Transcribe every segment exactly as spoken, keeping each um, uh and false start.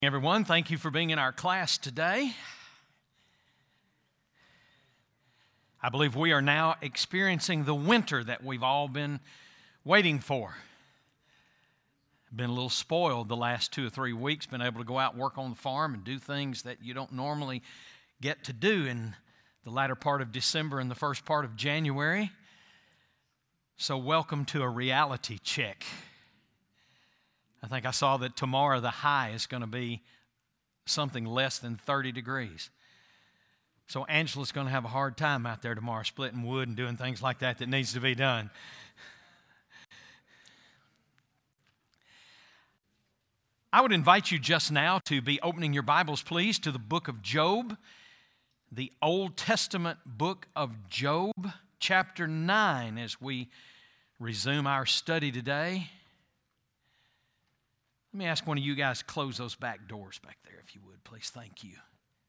Everyone, thank you for being in our class today. I believe we are now experiencing the winter that we've all been waiting for. Been a little spoiled the last two or three weeks, been able to go out and work on the farm and do things that you don't normally get to do in the latter part of December and the first part of January. So welcome to a reality check. I think I saw that tomorrow the high is going to be something less than thirty degrees. So Angela's going to have a hard time out there tomorrow splitting wood and doing things like that that needs to be done. I would invite you just now to be opening your Bibles, please, to the book of Job, the Old Testament book of Job, chapter nine, as we resume our study today. Let me ask one of you guys to close those back doors back there, if you would, please. Thank you.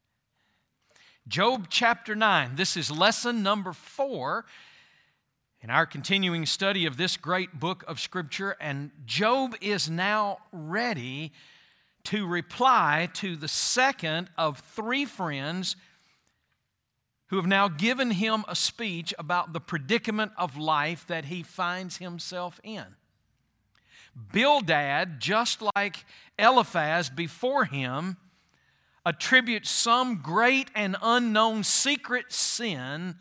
Job chapter nine. This is lesson number four in our continuing study of this great book of Scripture. And Job is now ready to reply to the second of three friends who have now given him a speech about the predicament of life that he finds himself in. Bildad, just like Eliphaz before him, attributes some great and unknown secret sin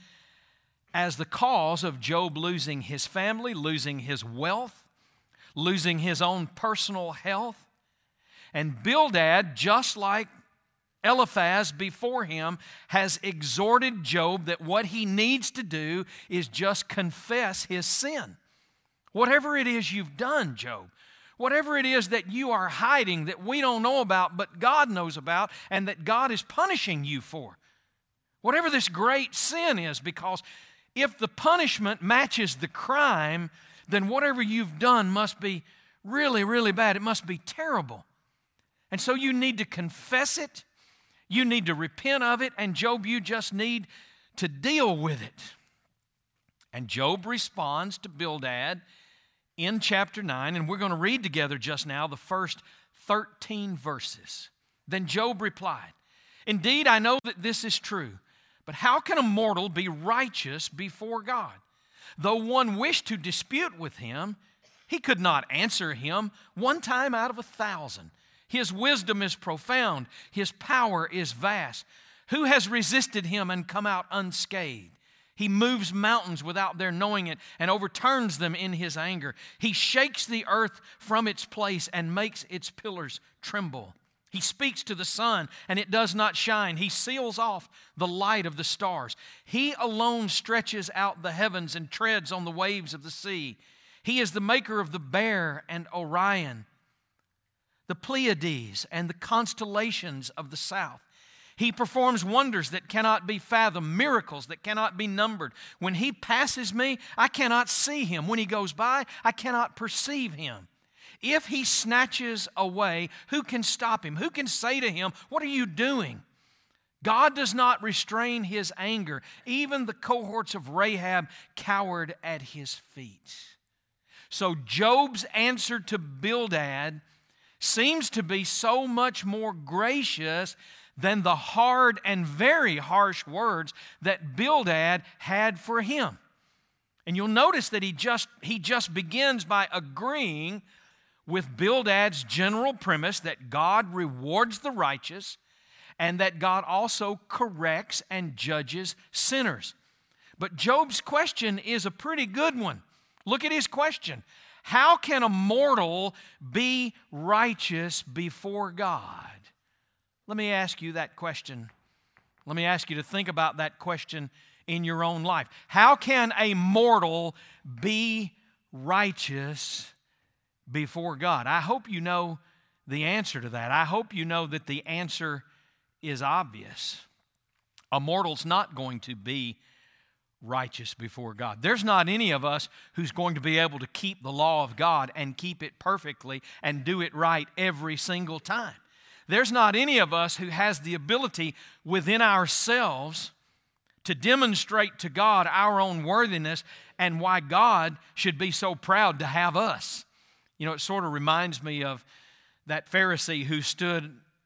as the cause of Job losing his family, losing his wealth, losing his own personal health. And Bildad, just like Eliphaz before him, has exhorted Job that what he needs to do is just confess his sin. Whatever it is you've done, Job, whatever it is that you are hiding that we don't know about but God knows about and that God is punishing you for, whatever this great sin is, because if the punishment matches the crime, then whatever you've done must be really, really bad. It must be terrible. And so you need to confess it, you need to repent of it, and Job, you just need to deal with it. And Job responds to Bildad in chapter nine, and we're going to read together just now the first thirteen verses. Then Job replied, "Indeed, I know that this is true, but how can a mortal be righteous before God? Though one wished to dispute with him, he could not answer him one time out of a thousand. His wisdom is profound, his power is vast. Who has resisted him and come out unscathed? He moves mountains without their knowing it and overturns them in his anger. He shakes the earth from its place and makes its pillars tremble. He speaks to the sun and it does not shine. He seals off the light of the stars. He alone stretches out the heavens and treads on the waves of the sea. He is the maker of the Bear and Orion, the Pleiades and the constellations of the south. He performs wonders that cannot be fathomed, miracles that cannot be numbered. When he passes me, I cannot see him. When he goes by, I cannot perceive him. If he snatches away, who can stop him? Who can say to him, 'What are you doing?' God does not restrain his anger. Even the cohorts of Rahab cowered at his feet." So Job's answer to Bildad seems to be so much more gracious than the hard and very harsh words that Bildad had for him. And you'll notice that he just, he just begins by agreeing with Bildad's general premise that God rewards the righteous and that God also corrects and judges sinners. But Job's question is a pretty good one. Look at his question. How can a mortal be righteous before God? Let me ask you that question. Let me ask you to think about that question in your own life. How can a mortal be righteous before God? I hope you know the answer to that. I hope you know that the answer is obvious. A mortal's not going to be righteous before God. There's not any of us who's going to be able to keep the law of God and keep it perfectly and do it right every single time. There's not any of us who has the ability within ourselves to demonstrate to God our own worthiness and why God should be so proud to have us. You know, it sort of reminds me of that Pharisee who stood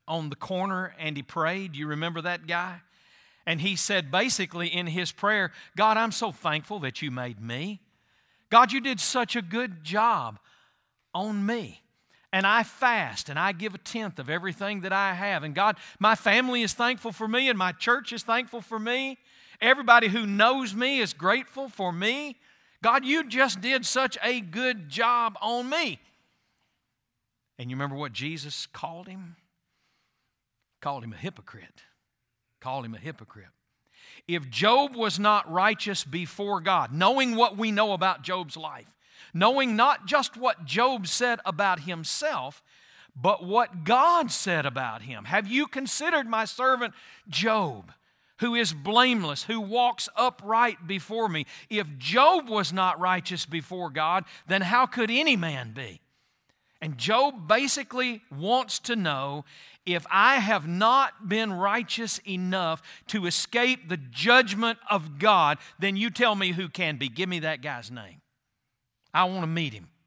on the corner and he prayed. You remember that guy? And he said basically in his prayer, God, I'm so thankful that you made me. God, you did such a good job on me. And I fast and I give a tenth of everything that I have. And God, my family is thankful for me and my church is thankful for me. Everybody who knows me is grateful for me. God, you just did such a good job on me. And you remember what Jesus called him? Called him a hypocrite. Called him a hypocrite. If Job was not righteous before God, knowing what we know about Job's life, knowing not just what Job said about himself, but what God said about him. Have you considered my servant Job, who is blameless, who walks upright before me? If Job was not righteous before God, then how could any man be? And Job basically wants to know, if I have not been righteous enough to escape the judgment of God, then you tell me who can be. Give me that guy's name. I want to meet him.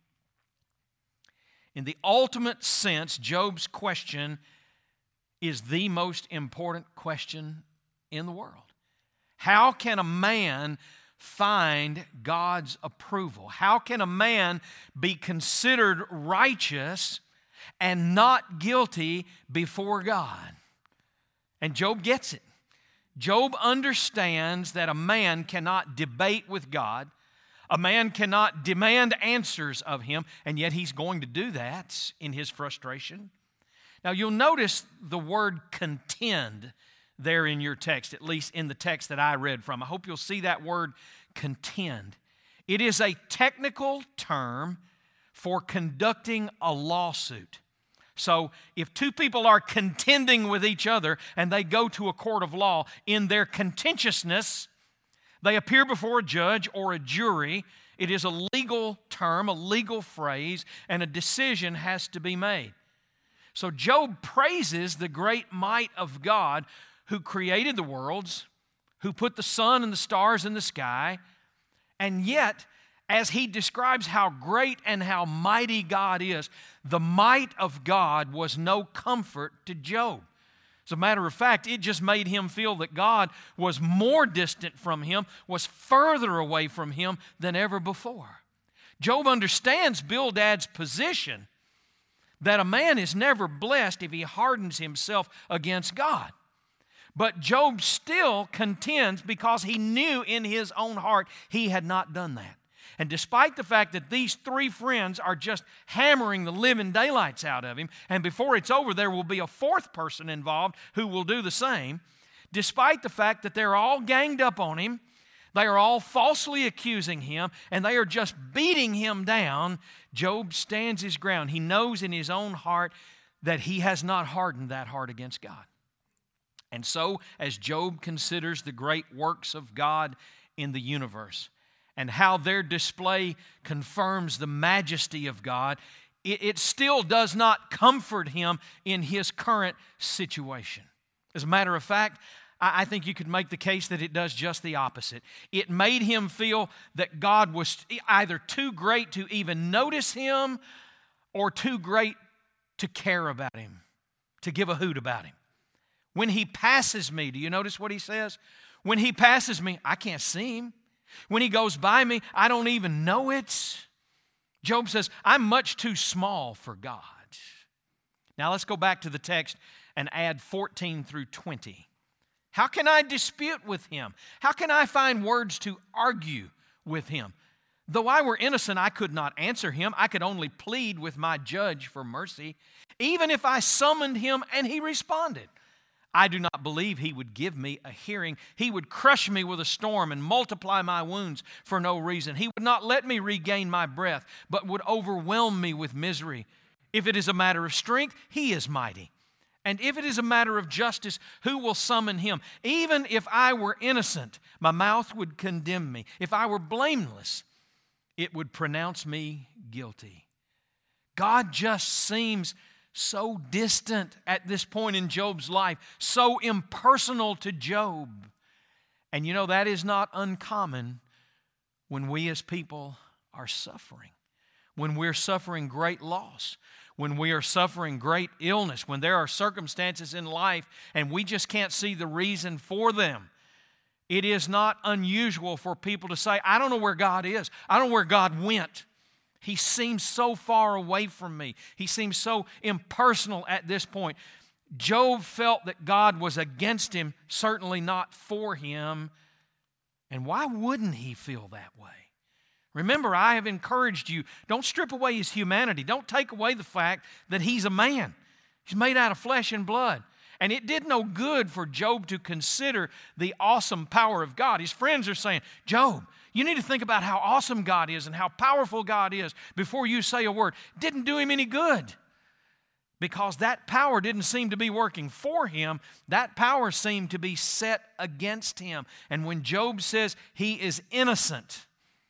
In the ultimate sense, Job's question is the most important question in the world. How can a man find God's approval? How can a man be considered righteous and not guilty before God? And Job gets it. Job understands that a man cannot debate with God. A man cannot demand answers of him, and yet he's going to do that in his frustration. Now you'll notice the word contend there in your text, at least in the text that I read from. I hope you'll see that word contend. It is a technical term for conducting a lawsuit. So if two people are contending with each other and they go to a court of law, in their contentiousness, they appear before a judge or a jury. It is a legal term, a legal phrase, and a decision has to be made. So Job praises the great might of God who created the worlds, who put the sun and the stars in the sky, and yet, as he describes how great and how mighty God is, the might of God was no comfort to Job. As a matter of fact, it just made him feel that God was more distant from him, was further away from him than ever before. Job understands Bildad's position that a man is never blessed if he hardens himself against God. But Job still contends because he knew in his own heart he had not done that. And despite the fact that these three friends are just hammering the living daylights out of him, and before it's over there will be a fourth person involved who will do the same, despite the fact that they're all ganged up on him, they are all falsely accusing him, and they are just beating him down, Job stands his ground. He knows in his own heart that he has not hardened that heart against God. And so, as Job considers the great works of God in the universe and how their display confirms the majesty of God, it, it still does not comfort him in his current situation. As a matter of fact, I, I think you could make the case that it does just the opposite. It made him feel that God was either too great to even notice him or too great to care about him, to give a hoot about him. When he passes me, do you notice what he says? When he passes me, I can't see him. When he goes by me, I don't even know it. Job says, I'm much too small for God. Now let's go back to the text and add fourteen through twenty. How can I dispute with him? How can I find words to argue with him? Though I were innocent, I could not answer him. I could only plead with my judge for mercy. Even if I summoned him and he responded, I do not believe he would give me a hearing. He would crush me with a storm and multiply my wounds for no reason. He would not let me regain my breath, but would overwhelm me with misery. If it is a matter of strength, he is mighty. And if it is a matter of justice, who will summon him? Even if I were innocent, my mouth would condemn me. If I were blameless, it would pronounce me guilty. God just seems so distant at this point in Job's life, so impersonal to Job. And you know, that is not uncommon when we as people are suffering, when we're suffering great loss, when we are suffering great illness, when there are circumstances in life and we just can't see the reason for them. It is not unusual for people to say, I don't know where God is. I don't know where God went. He seems so far away from me. He seems so impersonal at this point. Job felt that God was against him, certainly not for him. And why wouldn't he feel that way? Remember, I have encouraged you, don't strip away his humanity. Don't take away the fact that he's a man. He's made out of flesh and blood. And it did no good for Job to consider the awesome power of God. His friends are saying, Job, you need to think about how awesome God is and how powerful God is before you say a word. It didn't do him any good because that power didn't seem to be working for him. That power seemed to be set against him. And when Job says he is innocent,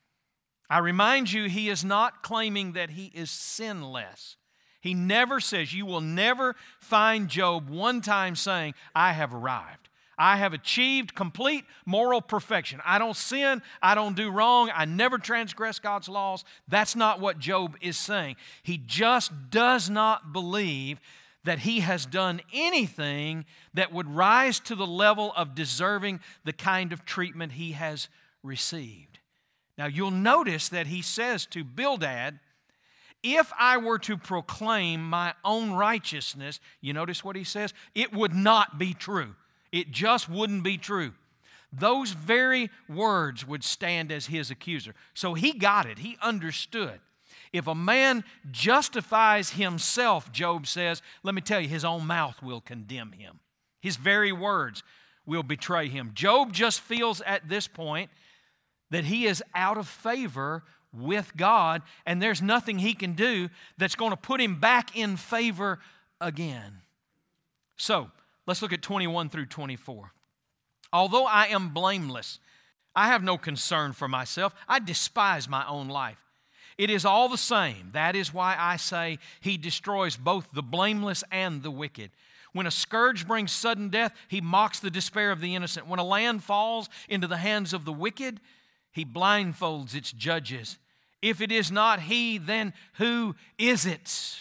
I remind you, he is not claiming that he is sinless. He never says, you will never find Job one time saying, I have arrived. I have achieved complete moral perfection. I don't sin. I don't do wrong. I never transgress God's laws. That's not what Job is saying. He just does not believe that he has done anything that would rise to the level of deserving the kind of treatment he has received. Now, you'll notice that he says to Bildad, if I were to proclaim my own righteousness, you notice what he says? It would not be true. It just wouldn't be true. Those very words would stand as his accuser. So he got it. He understood. If a man justifies himself, Job says, let me tell you, his own mouth will condemn him. His very words will betray him. Job just feels at this point that he is out of favor with God, and there's nothing he can do that's going to put him back in favor again. So, let's look at twenty-one through twenty-four. Although I am blameless, I have no concern for myself. I despise my own life. It is all the same. That is why I say he destroys both the blameless and the wicked. When a scourge brings sudden death, he mocks the despair of the innocent. When a land falls into the hands of the wicked, he blindfolds its judges. If it is not he, then who is it?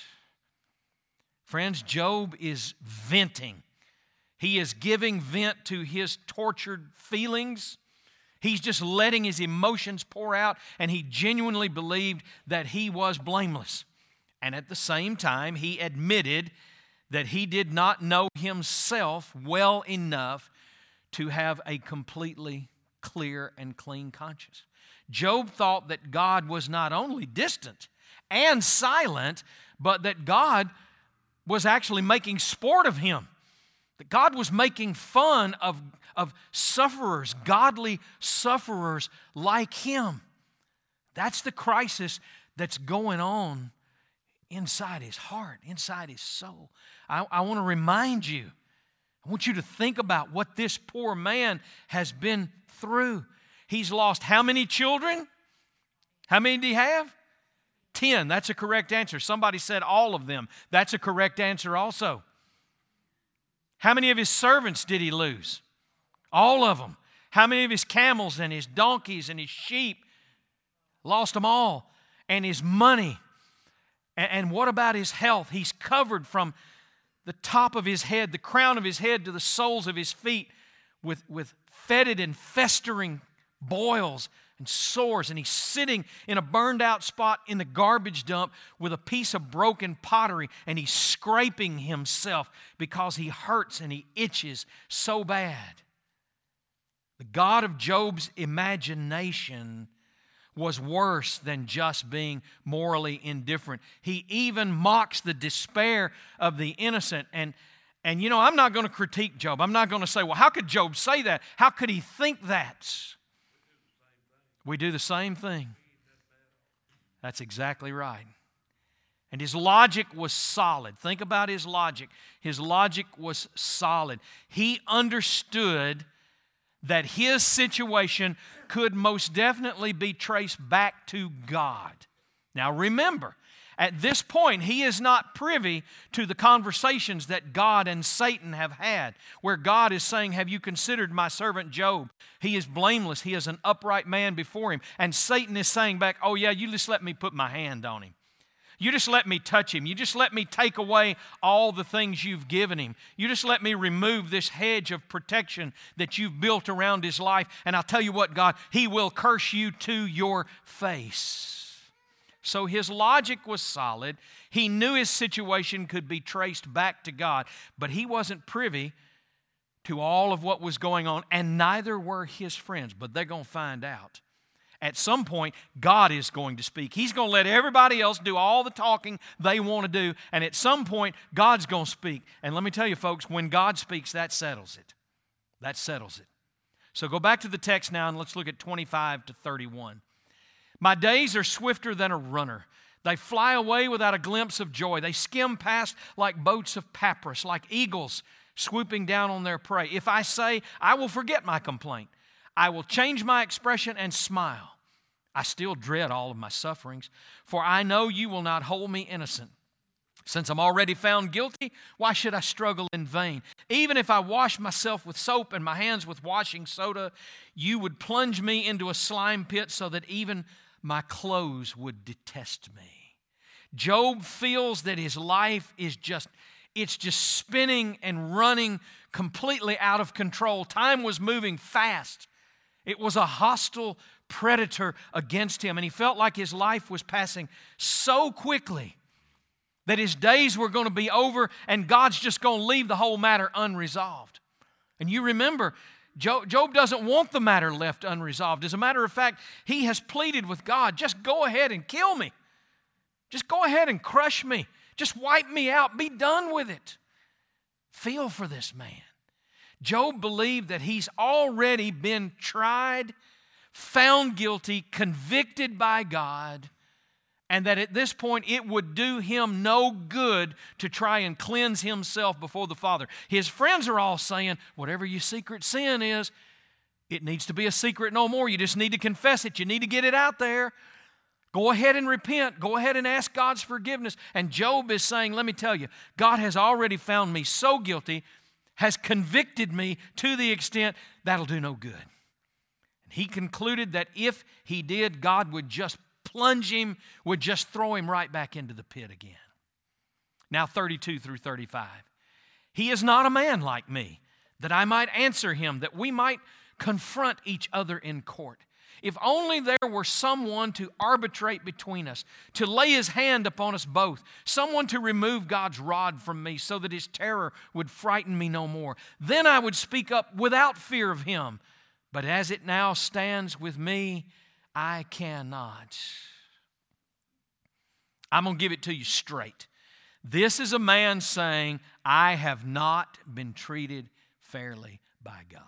Friends, Job is venting. He is giving vent to his tortured feelings. He's just letting his emotions pour out, and he genuinely believed that he was blameless. And at the same time, he admitted that he did not know himself well enough to have a completely clear and clean conscience. Job thought that God was not only distant and silent, but that God was actually making sport of him. That God was making fun of, of sufferers, godly sufferers like him. That's the crisis that's going on inside his heart, inside his soul. I, I want to remind you, I want you to think about what this poor man has been through. He's lost how many children? How many did he have? Ten. That's a correct answer. Somebody said all of them. That's a correct answer also. How many of his servants did he lose? All of them. How many of his camels and his donkeys and his sheep? Lost them all. And his money. And, and what about his health? He's covered from the top of his head, the crown of his head to the soles of his feet with, with fetid and festering boils and sores, and he's sitting in a burned out spot in the garbage dump with a piece of broken pottery, and he's scraping himself because he hurts and he itches so bad. The God of Job's imagination was worse than just being morally indifferent. He even mocks the despair of the innocent. And, and you know, I'm not going to critique Job. I'm not going to say, well, how could Job say that? How could he think that? We do the same thing. That's exactly right. And his logic was solid. Think about his logic. His logic was solid. He understood that his situation could most definitely be traced back to God. Now remember, at this point, he is not privy to the conversations that God and Satan have had, where God is saying, have you considered my servant Job? He is blameless. He is an upright man before him. And Satan is saying back, oh yeah, you just let me put my hand on him. You just let me touch him. You just let me take away all the things you've given him. You just let me remove this hedge of protection that you've built around his life. And I'll tell you what, God, he will curse you to your face. So his logic was solid. He knew his situation could be traced back to God, but he wasn't privy to all of what was going on, and neither were his friends, but they're going to find out. At some point, God is going to speak. He's going to let everybody else do all the talking they want to do, and at some point, God's going to speak. And let me tell you, folks, when God speaks, that settles it. That settles it. So go back to the text now, and let's look at twenty-five to thirty-one. My days are swifter than a runner. They fly away without a glimpse of joy. They skim past like boats of papyrus, like eagles swooping down on their prey. If I say, I will forget my complaint, I will change my expression and smile, I still dread all of my sufferings, for I know you will not hold me innocent. Since I'm already found guilty, why should I struggle in vain? Even if I wash myself with soap and my hands with washing soda, you would plunge me into a slime pit so that even my clothes would detest me. Job feels that his life is just, it's just spinning and running completely out of control. Time was moving fast. It was a hostile predator against him, and he felt like his life was passing so quickly that his days were going to be over and God's just going to leave the whole matter unresolved. And you remember, Job, Job doesn't want the matter left unresolved. As a matter of fact, he has pleaded with God, just go ahead and kill me. Just go ahead and crush me. Just wipe me out. Be done with it. Feel for this man. Job believed that he's already been tried, found guilty, convicted by God, and that at this point it would do him no good to try and cleanse himself before the Father. His friends are all saying, whatever your secret sin is, it needs to be a secret no more. You just need to confess it. You need to get it out there. Go ahead and repent. Go ahead and ask God's forgiveness. And Job is saying, let me tell you, God has already found me so guilty, has convicted me to the extent that'll do no good. And he concluded that if he did, God would just plunge him, would just throw him right back into the pit again. Now thirty-two through thirty-five. He is not a man like me, that I might answer him, that we might confront each other in court. If only there were someone to arbitrate between us, to lay his hand upon us both, someone to remove God's rod from me so that his terror would frighten me no more. Then I would speak up without fear of him. But as it now stands with me, I cannot. I'm going to give it to you straight. This is a man saying, I have not been treated fairly by God.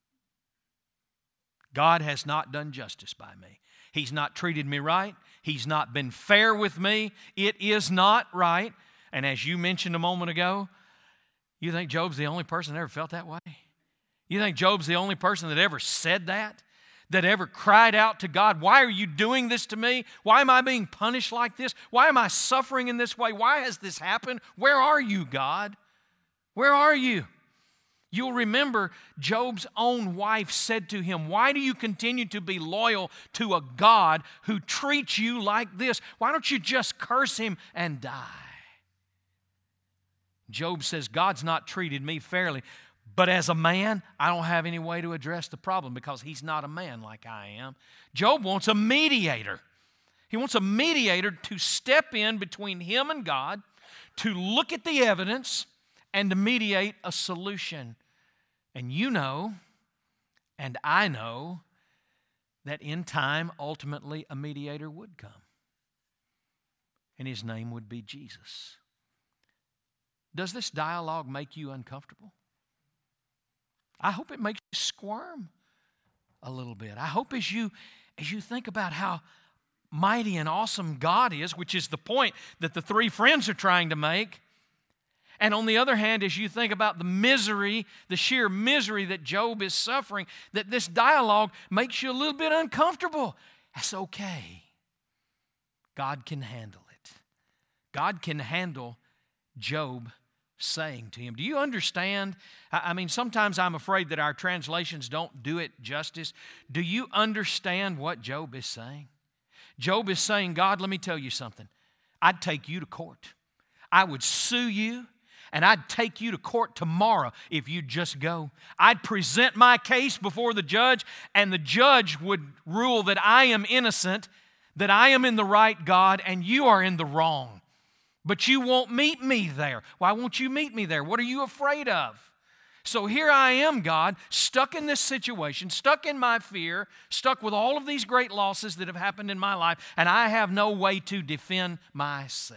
God has not done justice by me. He's not treated me right. He's not been fair with me. It is not right. And as you mentioned a moment ago, you think Job's the only person that ever felt that way? You think Job's the only person that ever said that? That ever cried out to God, why are you doing this to me? Why am I being punished like this? Why am I suffering in this way? Why has this happened? Where are you, God? Where are you? You'll remember Job's own wife said to him, why do you continue to be loyal to a God who treats you like this? Why don't you just curse him and die? Job says, God's not treated me fairly, but as a man, I don't have any way to address the problem because he's not a man like I am. Job wants a mediator. He wants a mediator to step in between him and God, to look at the evidence, and to mediate a solution. And you know, and I know, that in time, ultimately, a mediator would come. And his name would be Jesus. Does this dialogue make you uncomfortable? I hope it makes you squirm a little bit. I hope as you, as you think about how mighty and awesome God is, which is the point that the three friends are trying to make, and on the other hand, as you think about the misery, the sheer misery that Job is suffering, that this dialogue makes you a little bit uncomfortable. That's okay. God can handle it. God can handle Job saying to him. Do you understand? I mean, sometimes I'm afraid that our translations don't do it justice. Do you understand what Job is saying? Job is saying, God, let me tell you something. I'd take you to court. I would sue you, and I'd take you to court tomorrow if you'd just go. I'd present my case before the judge, and the judge would rule that I am innocent, that I am in the right, God, and you are in the wrong. But you won't meet me there. Why won't you meet me there? What are you afraid of? So here I am, God, stuck in this situation, stuck in my fear, stuck with all of these great losses that have happened in my life, and I have no way to defend myself.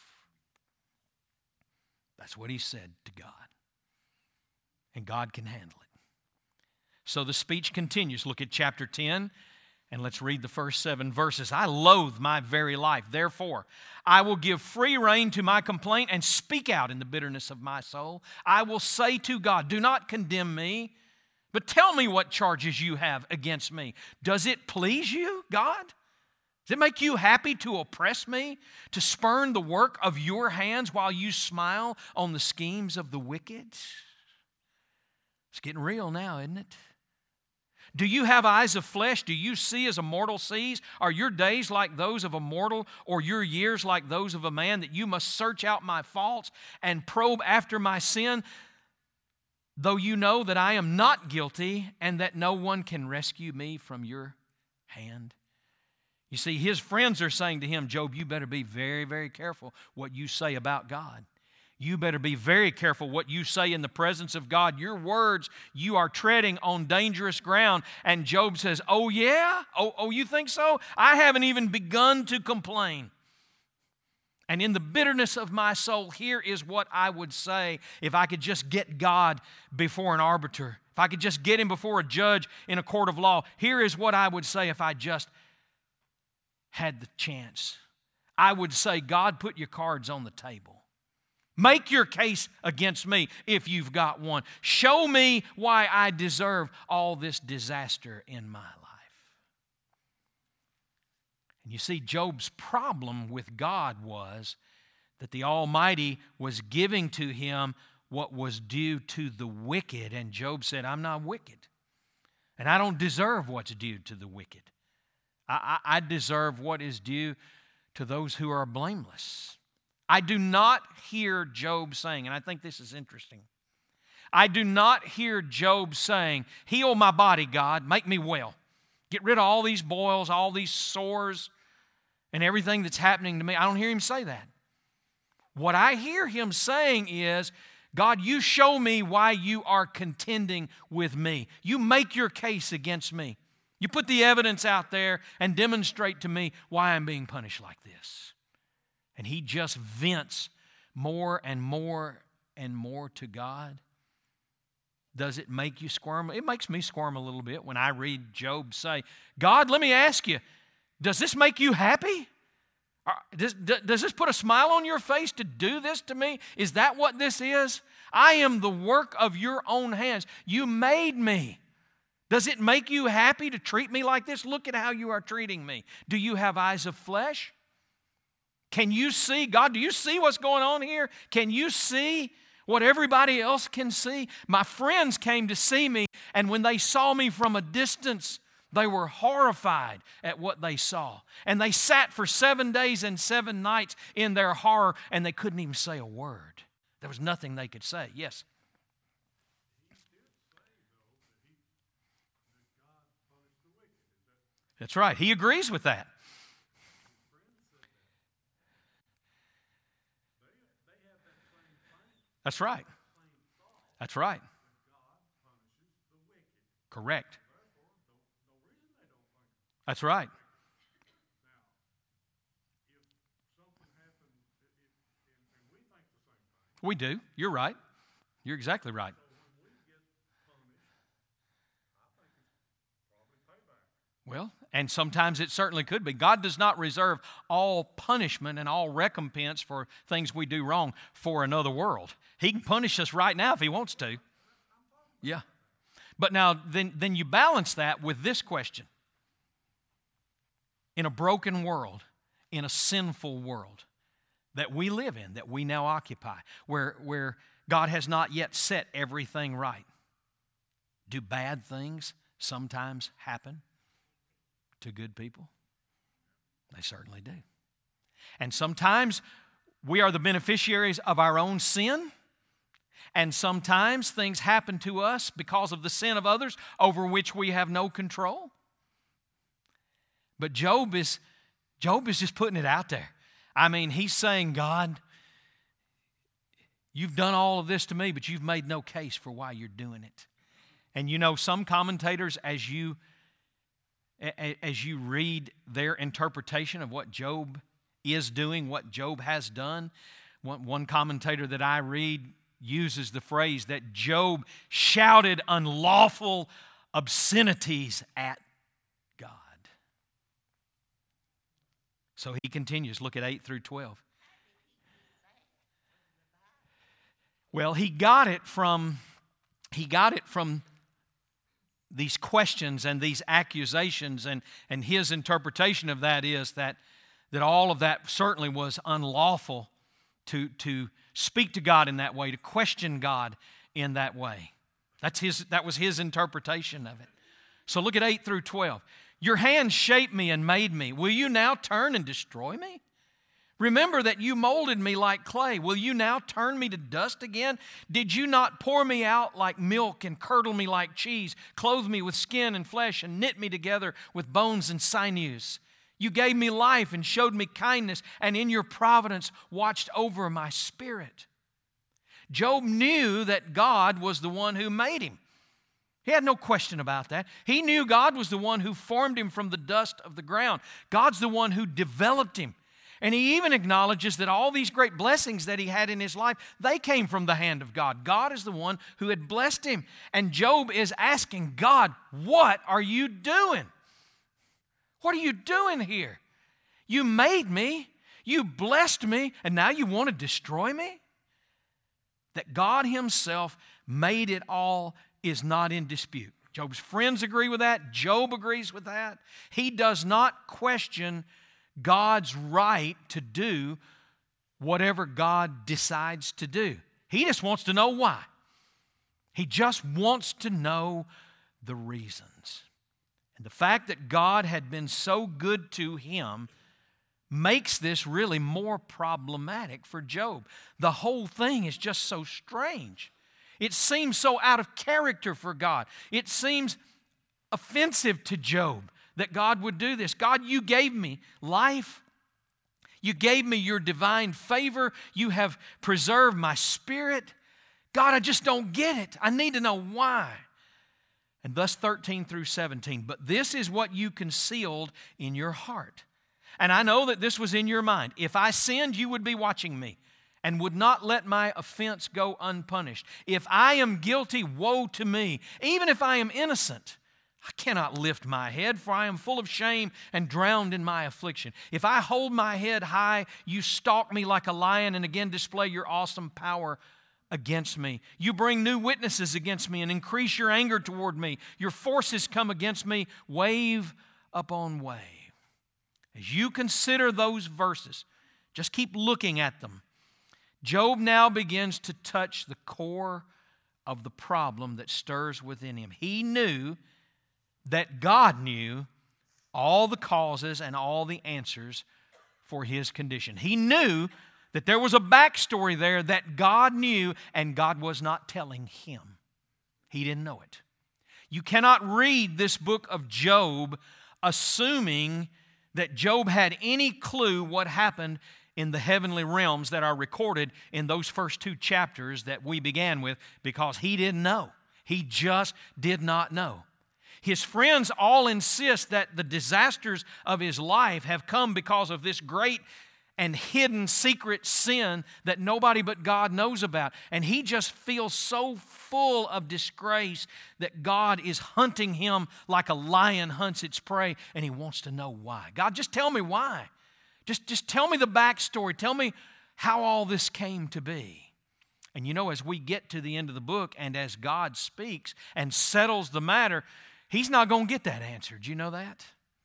That's what he said to God. And God can handle it. So the speech continues. Look at chapter ten, and let's read the first seven verses. I loathe my very life. Therefore, I will give free rein to my complaint and speak out in the bitterness of my soul. I will say to God, do not condemn me, but tell me what charges you have against me. Does it please you, God? Does it make you happy to oppress me, to spurn the work of your hands while you smile on the schemes of the wicked? It's getting real now, isn't it? Do you have eyes of flesh? Do you see as a mortal sees? Are your days like those of a mortal, or your years like those of a man, that you must search out my faults and probe after my sin, though you know that I am not guilty and that no one can rescue me from your hand? You see, his friends are saying to him, Job, you better be very, very careful what you say about God. You better be very careful what you say in the presence of God. Your words, you are treading on dangerous ground. And Job says, oh yeah? Oh, oh, you think so? I haven't even begun to complain. And in the bitterness of my soul, here is what I would say if I could just get God before an arbiter. If I could just get him before a judge in a court of law. Here is what I would say if I just had the chance. I would say, God, put your cards on the table. Make your case against me if you've got one. Show me why I deserve all this disaster in my life. And you see, Job's problem with God was that the Almighty was giving to him what was due to the wicked. And Job said, I'm not wicked. And I don't deserve what's due to the wicked. I, I, I deserve what is due to those who are blameless. I do not hear Job saying, and I think this is interesting, I do not hear Job saying, heal my body, God, make me well. Get rid of all these boils, all these sores, and everything that's happening to me. I don't hear him say that. What I hear him saying is, God, you show me why you are contending with me. You make your case against me. You put the evidence out there and demonstrate to me why I'm being punished like this. And he just vents more and more and more to God. Does it make you squirm? It makes me squirm a little bit when I read Job say, God, let me ask you, does this make you happy? Does, does this put a smile on your face to do this to me? Is that what this is? I am the work of your own hands. You made me. Does it make you happy to treat me like this? Look at how you are treating me. Do you have eyes of flesh? Can you see, God, do you see what's going on here? Can you see what everybody else can see? My friends came to see me, and when they saw me from a distance, they were horrified at what they saw. And they sat for seven days and seven nights in their horror, and they couldn't even say a word. There was nothing they could say. Yes? That's right. He agrees with that. That's right. That's right. Correct. That's right. We do. You're right. You're exactly right. Well, and sometimes it certainly could be. God does not reserve all punishment and all recompense for things we do wrong for another world. He can punish us right now if He wants to. Yeah. But now, then, then you balance that with this question. In a broken world, in a sinful world that we live in, that we now occupy, where, where God has not yet set everything right, do bad things sometimes happen to good people? They certainly do. And sometimes we are the beneficiaries of our own sin. And sometimes things happen to us because of the sin of others over which we have no control. But Job is, Job is just putting it out there. I mean, he's saying, God, you've done all of this to me, but you've made no case for why you're doing it. And you know, some commentators, as you, as you read their interpretation of what Job is doing, what Job has done, one, one commentator that I read uses the phrase that Job shouted unlawful obscenities at God. So he continues. Look at eight through twelve. Well, he got it from he got it from these questions and these accusations, and, and his interpretation of that is that, that all of that certainly was unlawful to, to speak to God in that way, to question God in that way. That's his, that was his interpretation of it. So look at eight through twelve. Your hand shaped me and made me. Will you now turn and destroy me? Remember that you molded me like clay. Will you now turn me to dust again? Did you not pour me out like milk and curdle me like cheese, clothe me with skin and flesh and knit me together with bones and sinews? You gave me life and showed me kindness, and in your providence watched over my spirit. Job knew that God was the one who made him. He had no question about that. He knew God was the one who formed him from the dust of the ground. God's the one who developed him. And he even acknowledges that all these great blessings that he had in his life, they came from the hand of God. God is the one who had blessed him. And Job is asking God, what are you doing? What are you doing here? You made me, you blessed me, and now you want to destroy me? That God himself made it all is not in dispute. Job's friends agree with that. Job agrees with that. He does not question God's right to do whatever God decides to do. He just wants to know why. He just wants to know the reasons. And the fact that God had been so good to him makes this really more problematic for Job. The whole thing is just so strange. It seems so out of character for God. It seems offensive to Job that God would do this. God, you gave me life. You gave me your divine favor. You have preserved my spirit. God, I just don't get it. I need to know why. And thus thirteen through seventeen. But this is what you concealed in your heart. And I know that this was in your mind. If I sinned, you would be watching me and would not let my offense go unpunished. If I am guilty, woe to me. Even if I am innocent, I cannot lift my head, for I am full of shame and drowned in my affliction. If I hold my head high, you stalk me like a lion and again display your awesome power against me. You bring new witnesses against me and increase your anger toward me. Your forces come against me, wave upon wave. As you consider those verses, just keep looking at them. Job now begins to touch the core of the problem that stirs within him. He knew that God knew all the causes and all the answers for his condition. He knew that there was a backstory there that God knew and God was not telling him. He didn't know it. You cannot read this book of Job assuming that Job had any clue what happened in the heavenly realms that are recorded in those first two chapters that we began with, because he didn't know. He just did not know. His friends all insist that the disasters of his life have come because of this great and hidden secret sin that nobody but God knows about. And he just feels so full of disgrace that God is hunting him like a lion hunts its prey, and he wants to know why. God, just tell me why. Just, just tell me the backstory. Tell me how all this came to be. And you know, as we get to the end of the book and as God speaks and settles the matter, he's not going to get that answer. Do you know that?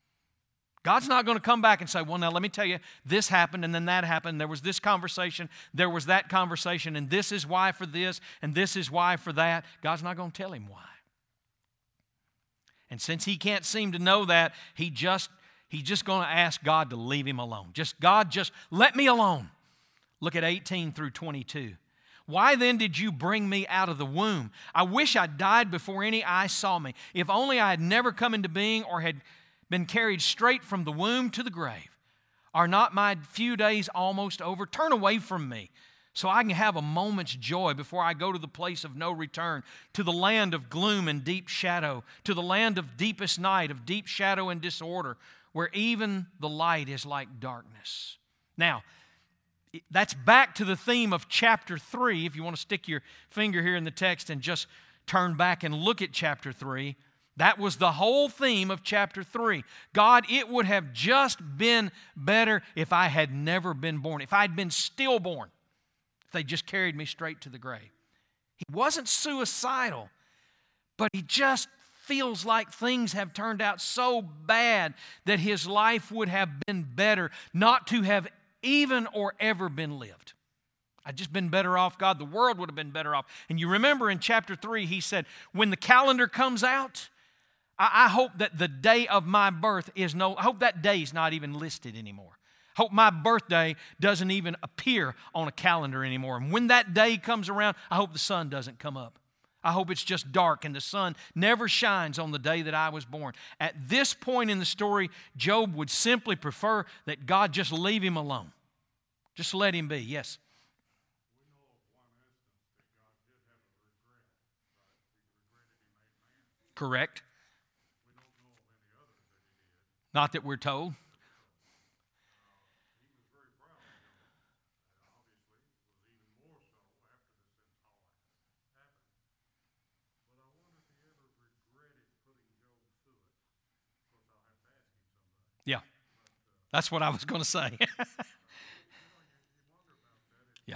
God's not going to come back and say, well, now let me tell you, this happened and then that happened. There was this conversation, there was that conversation, and this is why for this, and this is why for that. God's not going to tell him why. And since he can't seem to know that, he just, He's just going to ask God to leave him alone. Just, God, just let me alone. Look at eighteen through twenty-two. Why then did you bring me out of the womb? I wish I died before any eye saw me. If only I had never come into being or had been carried straight from the womb to the grave. Are not my few days almost over? Turn away from me, so I can have a moment's joy before I go to the place of no return, to the land of gloom and deep shadow, to the land of deepest night, of deep shadow and disorder, where even the light is like darkness. Now, that's back to the theme of chapter three. If you want to stick your finger here in the text and just turn back and look at chapter three, that was the whole theme of chapter three. God, it would have just been better if I had never been born, if I'd been stillborn, if they just carried me straight to the grave. He wasn't suicidal, but he just feels like things have turned out so bad that his life would have been better not to have even or ever been lived. I'd just been better off, God. The world would have been better off. And you remember in chapter three, he said, when the calendar comes out, I, I hope that the day of my birth is no, I hope that day is not even listed anymore. I hope my birthday doesn't even appear on a calendar anymore. And when that day comes around, I hope the sun doesn't come up. I hope it's just dark and the sun never shines on the day that I was born. At this point in the story, Job would simply prefer that God just leave him alone. Just let him be. Yes? Correct. Not that we're told. Yeah, that's what I was going to say. Yeah.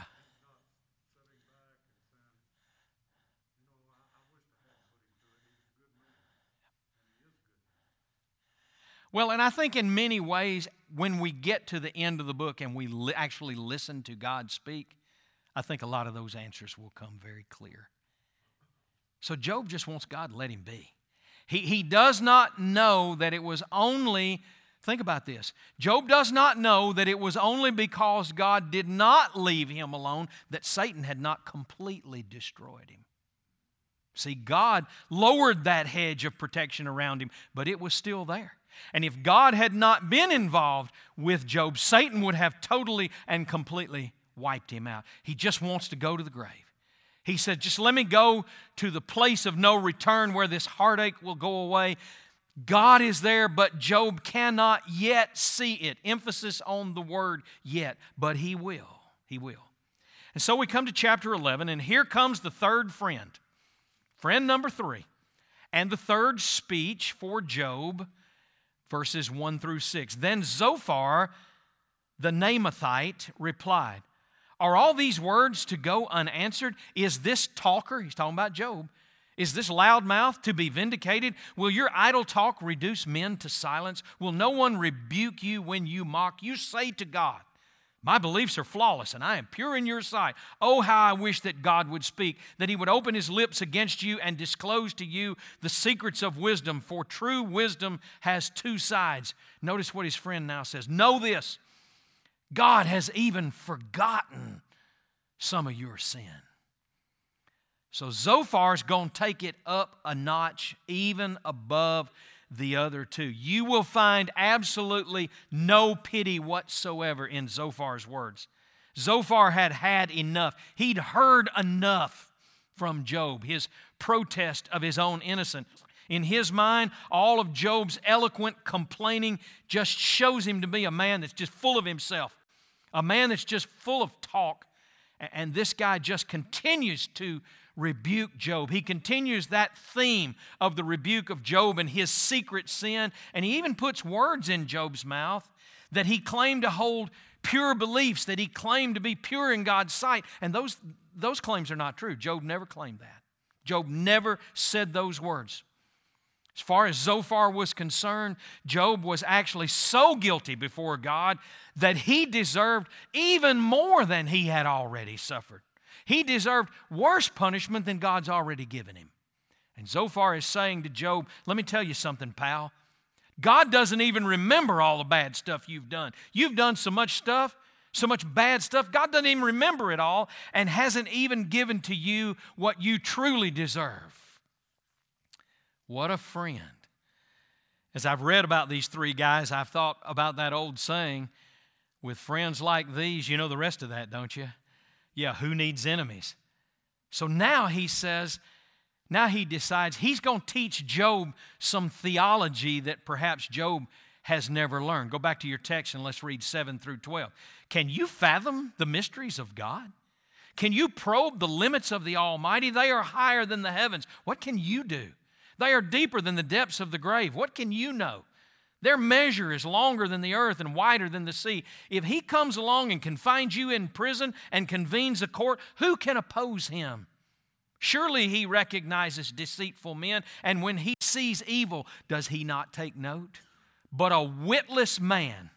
Well, and I think in many ways, when we get to the end of the book and we li- actually listen to God speak, I think a lot of those answers will come very clear. So Job just wants God to let him be. He, he does not know that it was only... Think about this. Job does not know that it was only because God did not leave him alone that Satan had not completely destroyed him. See, God lowered that hedge of protection around him, but it was still there. And if God had not been involved with Job, Satan would have totally and completely wiped him out. He just wants to go to the grave. He said, just let me go to the place of no return where this heartache will go away. God is there, but Job cannot yet see it. Emphasis on the word yet, but he will. He will. And so we come to chapter eleven, and here comes the third friend. Friend number three. And the third speech for Job, verses one through six. Then Zophar, the Naamathite, replied, are all these words to go unanswered? Is this talker, he's talking about Job, is this loudmouth to be vindicated? Will your idle talk reduce men to silence? Will no one rebuke you when you mock? You say to God, my beliefs are flawless and I am pure in your sight. Oh, how I wish that God would speak, that he would open his lips against you and disclose to you the secrets of wisdom, for true wisdom has two sides. Notice what his friend now says. Know this, God has even forgotten some of your sin. So Zophar's going to take it up a notch, even above the other two. You will find absolutely no pity whatsoever in Zophar's words. Zophar had had enough. He'd heard enough from Job, his protest of his own innocence. In his mind, all of Job's eloquent complaining just shows him to be a man that's just full of himself, a man that's just full of talk. And this guy just continues to rebuke Job. He continues that theme of the rebuke of Job and his secret sin, and he even puts words in Job's mouth that he claimed to hold pure beliefs, that he claimed to be pure in God's sight, and those, those claims are not true. Job never claimed that. Job never said those words. As far as Zophar was concerned, Job was actually so guilty before God that he deserved even more than he had already suffered. He deserved worse punishment than God's already given him. And Zophar is saying to Job, let me tell you something, pal. God doesn't even remember all the bad stuff you've done. You've done so much stuff, so much bad stuff, God doesn't even remember it all and hasn't even given to you what you truly deserve. What a friend. As I've read about these three guys, I've thought about that old saying, with friends like these, you know the rest of that, don't you? Yeah, who needs enemies? So now he says, now he decides he's going to teach Job some theology that perhaps Job has never learned. Go back to your text and let's read seven through twelve. Can you fathom the mysteries of God? Can you probe the limits of the Almighty? They are higher than the heavens. What can you do? They are deeper than the depths of the grave. What can you know? Their measure is longer than the earth and wider than the sea. If he comes along and confines you in prison and convenes a court, who can oppose him? Surely he recognizes deceitful men, and when he sees evil, does he not take note? But a witless man,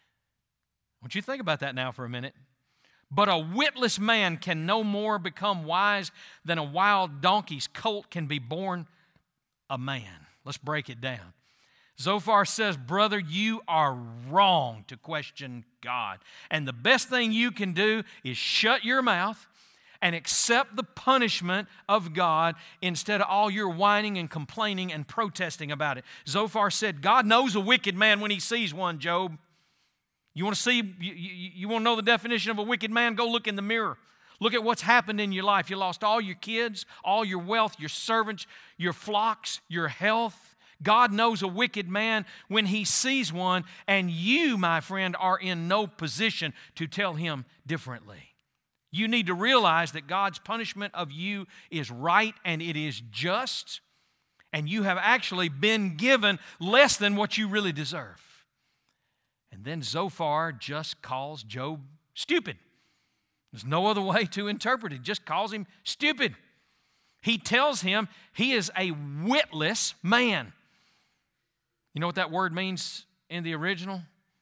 I want you to think about that now for a minute. But a witless man can no more become wise than a wild donkey's colt can be born a man. Let's break it down. Zophar says, brother, you are wrong to question God. And the best thing you can do is shut your mouth and accept the punishment of God instead of all your whining and complaining and protesting about it. Zophar said, God knows a wicked man when he sees one, Job. You want to see, you, you, you want to know the definition of a wicked man? Go look in the mirror. Look at what's happened in your life. You lost all your kids, all your wealth, your servants, your flocks, your health. God knows a wicked man when he sees one, and you, my friend, are in no position to tell him differently. You need to realize that God's punishment of you is right and it is just, and you have actually been given less than what you really deserve. And then Zophar just calls Job stupid. There's no other way to interpret it. Just calls him stupid. He tells him he is a witless man. You know what that word means in the original?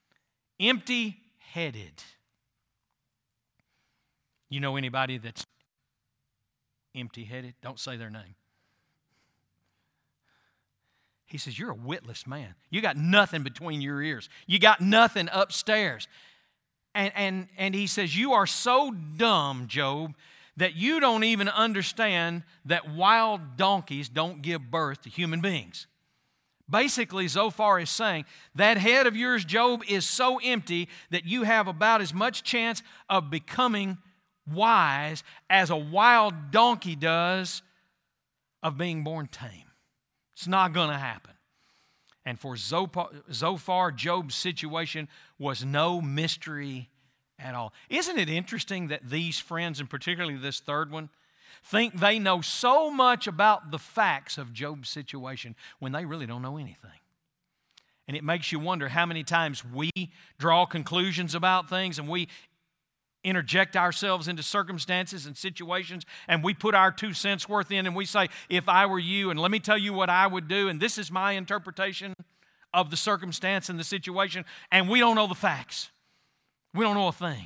Empty-headed. You know anybody that's empty-headed? Don't say their name. He says, you're a witless man. You got nothing between your ears. You got nothing upstairs. And, and, and he says, you are so dumb, Job, that you don't even understand that wild donkeys don't give birth to human beings. Basically, Zophar is saying, that head of yours, Job, is so empty that you have about as much chance of becoming wise as a wild donkey does of being born tame. It's not going to happen. And for Zophar, Job's situation was no mystery at all. Isn't it interesting that these friends, and particularly this third one, think they know so much about the facts of Job's situation when they really don't know anything? And it makes you wonder how many times we draw conclusions about things and we interject ourselves into circumstances and situations, and we put our two cents worth in, and we say, if I were you, and let me tell you what I would do, and this is my interpretation of the circumstance and the situation, and we don't know the facts. We don't know a thing.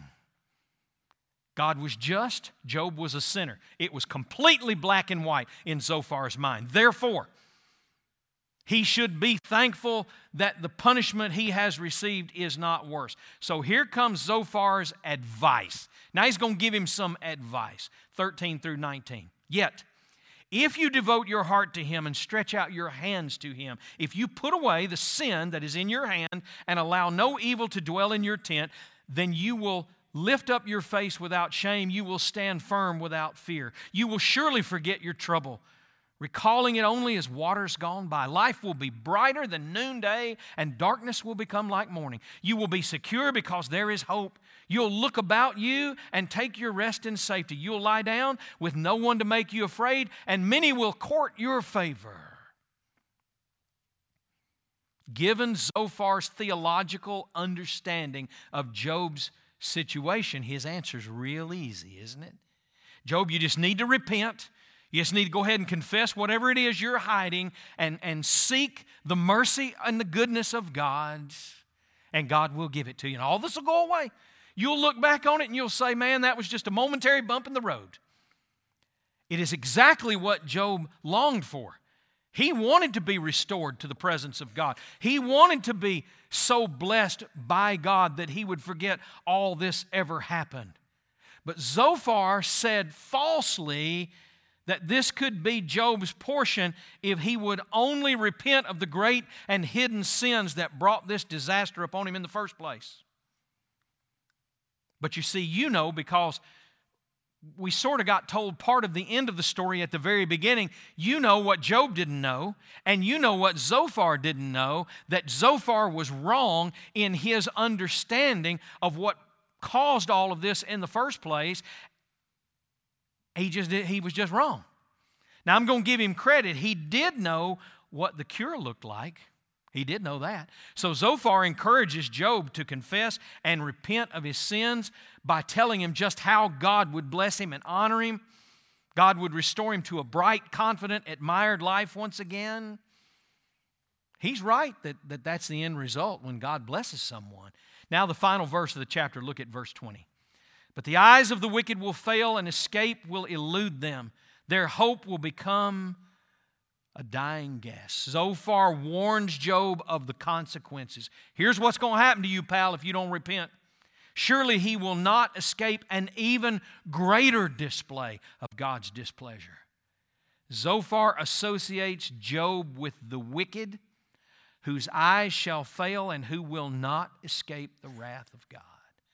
God was just. Job was a sinner. It was completely black and white in Zophar's mind. Therefore, he should be thankful that the punishment he has received is not worse. So here comes Zophar's advice. Now he's going to give him some advice, thirteen through nineteen. Yet, if you devote your heart to him and stretch out your hands to him, if you put away the sin that is in your hand and allow no evil to dwell in your tent, then you will lift up your face without shame. You will stand firm without fear. You will surely forget your trouble, recalling it only as waters gone by. Life will be brighter than noonday, and darkness will become like morning. You will be secure because there is hope. You'll look about you and take your rest in safety. You'll lie down with no one to make you afraid, and many will court your favor. Given Zophar's theological understanding of Job's situation, his answer is real easy, isn't it? Job, you just need to repent. You just need to go ahead and confess whatever it is you're hiding and, and seek the mercy and the goodness of God, and God will give it to you. And all this will go away. You'll look back on it and you'll say, man, that was just a momentary bump in the road. It is exactly what Job longed for. He wanted to be restored to the presence of God. He wanted to be so blessed by God that he would forget all this ever happened. But Zophar said falsely that this could be Job's portion if he would only repent of the great and hidden sins that brought this disaster upon him in the first place. But you see, you know, because we sort of got told part of the end of the story at the very beginning. You know what Job didn't know, and you know what Zophar didn't know, that Zophar was wrong in his understanding of what caused all of this in the first place. He just did, he was just wrong. Now, I'm going to give him credit. He did know what the cure looked like. He did know that. So Zophar encourages Job to confess and repent of his sins by telling him just how God would bless him and honor him. God would restore him to a bright, confident, admired life once again. He's right that, that that's the end result when God blesses someone. Now the final verse of the chapter, look at verse twenty. But the eyes of the wicked will fail and escape will elude them. Their hope will become a dying guess. Zophar warns Job of the consequences. Here's what's going to happen to you, pal, if you don't repent. Surely he will not escape an even greater display of God's displeasure. Zophar associates Job with the wicked, whose eyes shall fail and who will not escape the wrath of God.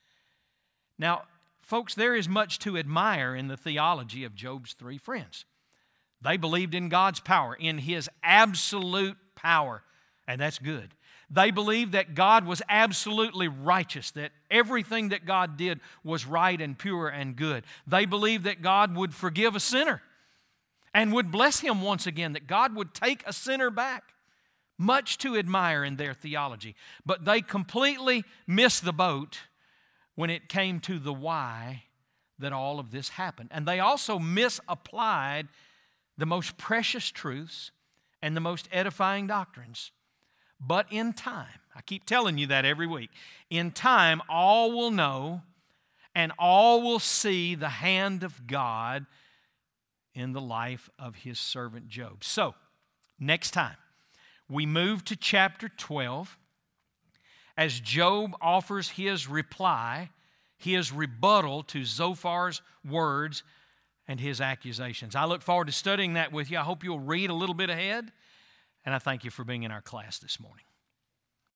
Now, folks, there is much to admire in the theology of Job's three friends. They believed in God's power, in His absolute power, and that's good. They believed that God was absolutely righteous, that everything that God did was right and pure and good. They believed that God would forgive a sinner and would bless him once again, that God would take a sinner back. Much to admire in their theology. But they completely missed the boat when it came to the why that all of this happened. And they also misapplied the most precious truths and the most edifying doctrines. But in time, I keep telling you that every week, in time all will know and all will see the hand of God in the life of His servant Job. So, next time, we move to chapter twelve as Job offers his reply, his rebuttal to Zophar's words and his accusations. I look forward to studying that with you. I hope you'll read a little bit ahead, and I thank you for being in our class this morning.